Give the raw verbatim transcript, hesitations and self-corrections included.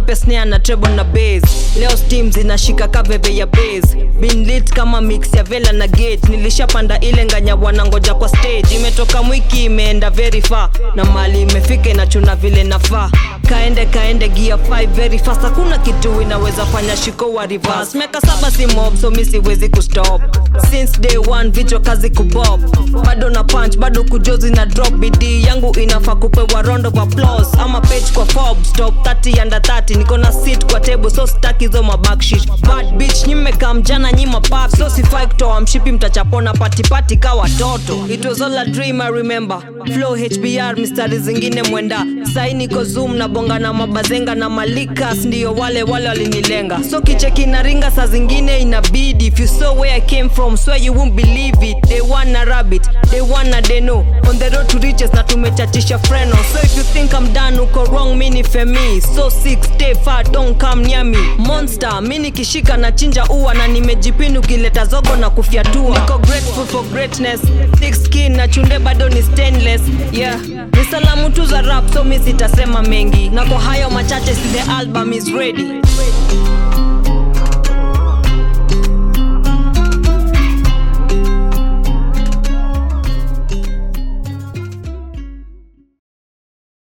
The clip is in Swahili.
nipe snare na treble na bass. Leo steam zinashika kaveve ya bass. Been lit kama mix ya Vela na Gate. Nilishapanda ile nganya wanangoja kwa stage. Imetoka mwiki imeenda very far, na mali imefika inachuna vile nafaa. Kaende kaende gear five very fast. Hakuna kitu inaweza fanya shiko wa reverse. Meka saba si mob so mi siwezi kustop. Since day one vichwa kazi kubop. Bado na punch, bado kujozi na drop. Bidii yangu inafaa kupewa round of applause. Ama page kwa Forbes, top thirty under thirty. Niko na seat kwa table so staki zo mabackshit. Bad bitch nyimeka mjana nyima pap. So sifai kutoa mshipi mtachapona pati pati ka watoto. It was all a dream I remember. Flow H B R mistari zingine mwenda. Sai niko zoom na bonga na mabazenga na malikas. Ndiyo wale wale walinilenga. So kicheki na ringa sa zingine inabidi. If you saw where I came from swear you won't believe it. They want a rabbit, they want a deno. On the road to riches na tumechatisha freno. So if you think I'm done uko wrong mini femi. So sick stay far don't come near me. Monster mini kishika na chinja uwa. Na nimejipinu kileta zogo na kufyatua. Niko grateful for greatness. Thick skin na chunde bado ni stainless. Yeah, ni salamu tu za rap so mi sitasema mengi. Na kwa hayo machache si the album is ready.